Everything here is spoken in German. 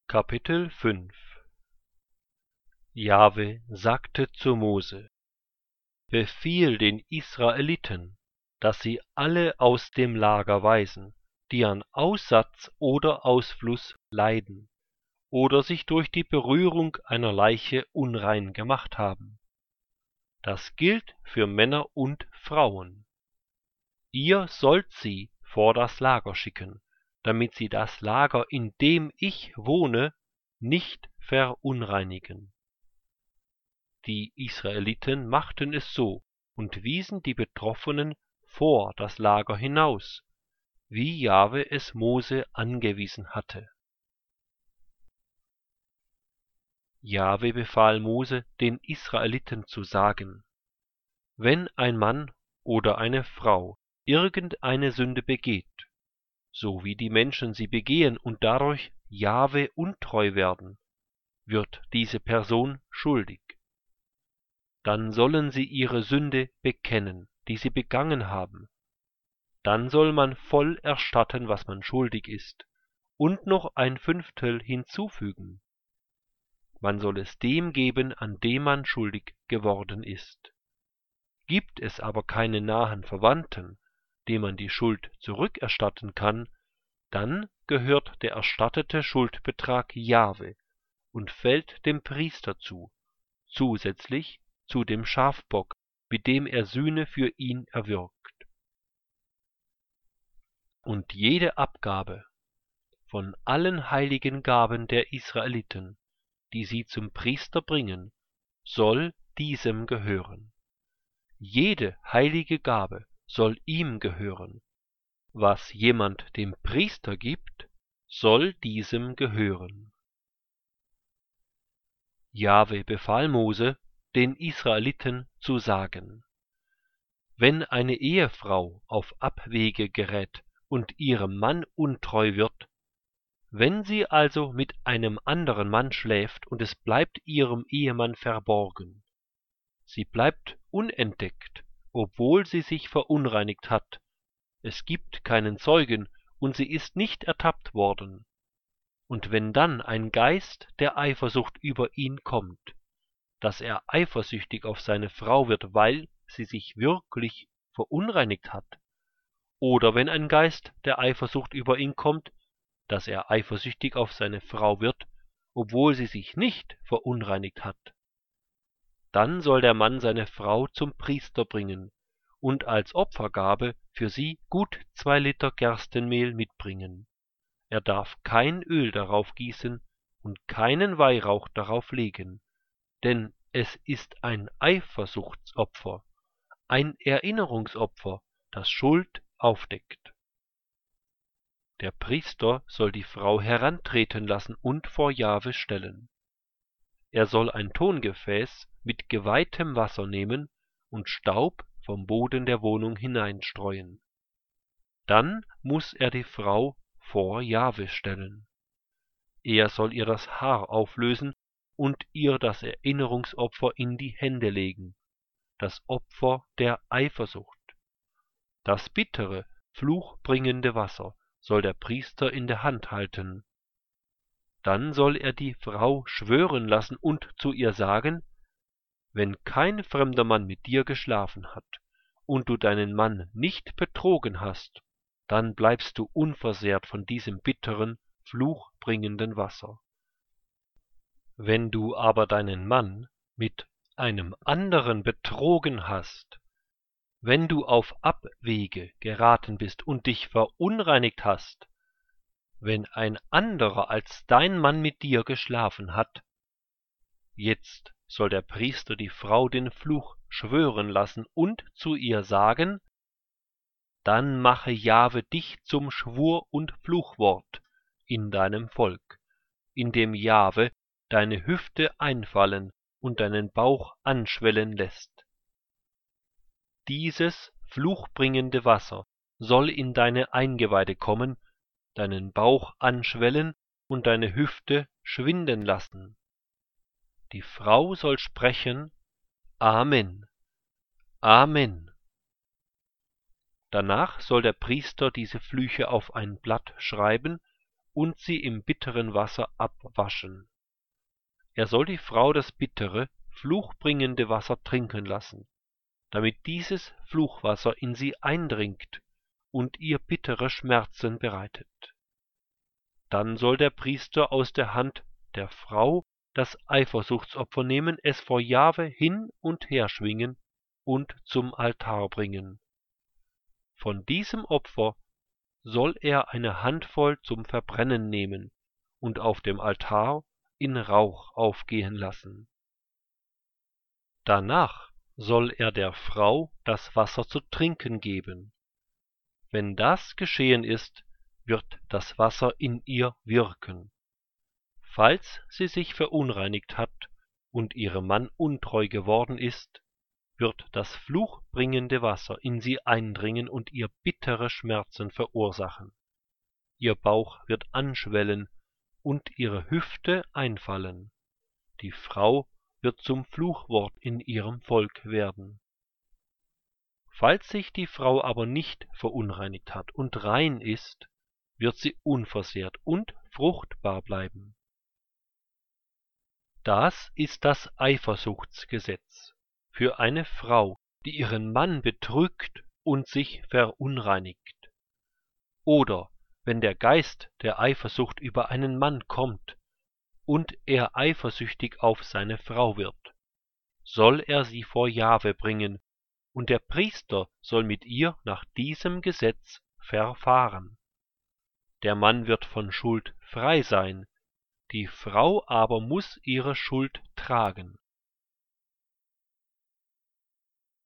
Kapitel 5 Jahwe sagte zu Mose: Befiehl den Israeliten, dass sie alle aus dem Lager weisen, die an Aussatz oder Ausfluss leiden oder sich durch die Berührung einer Leiche unrein gemacht haben. Das gilt für Männer und Frauen. Ihr sollt sie vor das Lager schicken, damit sie das Lager, in dem ich wohne, nicht verunreinigen. Die Israeliten machten es so und wiesen die Betroffenen vor das Lager hinaus, wie Jahwe es Mose angewiesen hatte. Jahwe befahl Mose, den Israeliten zu sagen: Wenn ein Mann oder eine Frau irgendeine Sünde begeht, so wie die Menschen sie begehen und dadurch Jahwe untreu werden, wird diese Person schuldig. Dann sollen sie ihre Sünde bekennen, die sie begangen haben. Dann soll man voll erstatten, was man schuldig ist, und noch ein Fünftel hinzufügen. Man soll es dem geben, an dem man schuldig geworden ist. Gibt es aber keine nahen Verwandten, dem man die Schuld zurückerstatten kann, dann gehört der erstattete Schuldbetrag Jahwe und fällt dem Priester zu, zusätzlich zu dem Schafbock, mit dem er Sühne für ihn erwirkt. Und jede Abgabe von allen heiligen Gaben der Israeliten, die sie zum Priester bringen, soll diesem gehören. Jede heilige Gabe soll ihm gehören. Was jemand dem Priester gibt, soll diesem gehören. Jahwe befahl Mose, den Israeliten zu sagen: Wenn eine Ehefrau auf Abwege gerät und ihrem Mann untreu wird, wenn sie also mit einem anderen Mann schläft und es bleibt ihrem Ehemann verborgen, sie bleibt unentdeckt, obwohl sie sich verunreinigt hat, es gibt keinen Zeugen und sie ist nicht ertappt worden, und wenn dann ein Geist der Eifersucht über ihn kommt, dass er eifersüchtig auf seine Frau wird, weil sie sich wirklich verunreinigt hat, oder wenn ein Geist der Eifersucht über ihn kommt, dass er eifersüchtig auf seine Frau wird, obwohl sie sich nicht verunreinigt hat, dann soll der Mann seine Frau zum Priester bringen und als Opfergabe für sie gut 2 Liter Gerstenmehl mitbringen. Er darf kein Öl darauf gießen und keinen Weihrauch darauf legen, denn es ist ein Eifersuchtsopfer, ein Erinnerungsopfer, das Schuld aufdeckt. Der Priester soll die Frau herantreten lassen und vor Jahwe stellen. Er soll ein Tongefäß mit geweihtem Wasser nehmen und Staub vom Boden der Wohnung hineinstreuen. Dann muß er die Frau vor Jahwe stellen. Er soll ihr das Haar auflösen und ihr das Erinnerungsopfer in die Hände legen, das Opfer der Eifersucht. Das bittere, fluchbringende Wasser soll der Priester in der Hand halten. Dann soll er die Frau schwören lassen und zu ihr sagen: Wenn kein fremder Mann mit dir geschlafen hat und du deinen Mann nicht betrogen hast, dann bleibst du unversehrt von diesem bitteren, fluchbringenden Wasser. Wenn du aber deinen Mann mit einem anderen betrogen hast, wenn du auf Abwege geraten bist und dich verunreinigt hast, wenn ein anderer als dein Mann mit dir geschlafen hat, jetzt soll der Priester die Frau den Fluch schwören lassen und zu ihr sagen: Dann mache Jahwe dich zum Schwur- und Fluchwort in deinem Volk, indem Jahwe deine Hüfte einfallen und deinen Bauch anschwellen lässt. Dieses fluchbringende Wasser soll in deine Eingeweide kommen, deinen Bauch anschwellen und deine Hüfte schwinden lassen. Die Frau soll sprechen: Amen, Amen. Danach soll der Priester diese Flüche auf ein Blatt schreiben und sie im bitteren Wasser abwaschen. Er soll die Frau das bittere, fluchbringende Wasser trinken lassen, damit dieses Fluchwasser in sie eindringt und ihr bittere Schmerzen bereitet. Dann soll der Priester aus der Hand der Frau das Eifersuchtsopfer nehmen, es vor Jahwe hin und her schwingen und zum Altar bringen. Von diesem Opfer soll er eine Handvoll zum Verbrennen nehmen und auf dem Altar in Rauch aufgehen lassen. Danach soll er der Frau das Wasser zu trinken geben. Wenn das geschehen ist, wird das Wasser in ihr wirken. Falls sie sich verunreinigt hat und ihrem Mann untreu geworden ist, wird das fluchbringende Wasser in sie eindringen und ihr bittere Schmerzen verursachen. Ihr Bauch wird anschwellen und ihre Hüfte einfallen. Die Frau wird zum Fluchwort in ihrem Volk werden. Falls sich die Frau aber nicht verunreinigt hat und rein ist, wird sie unversehrt und fruchtbar bleiben. Das ist das Eifersuchtsgesetz für eine Frau, die ihren Mann betrügt und sich verunreinigt. Oder wenn der Geist der Eifersucht über einen Mann kommt und er eifersüchtig auf seine Frau wird, soll er sie vor Jahwe bringen, und der Priester soll mit ihr nach diesem Gesetz verfahren. Der Mann wird von Schuld frei sein, die Frau aber muß ihre Schuld tragen.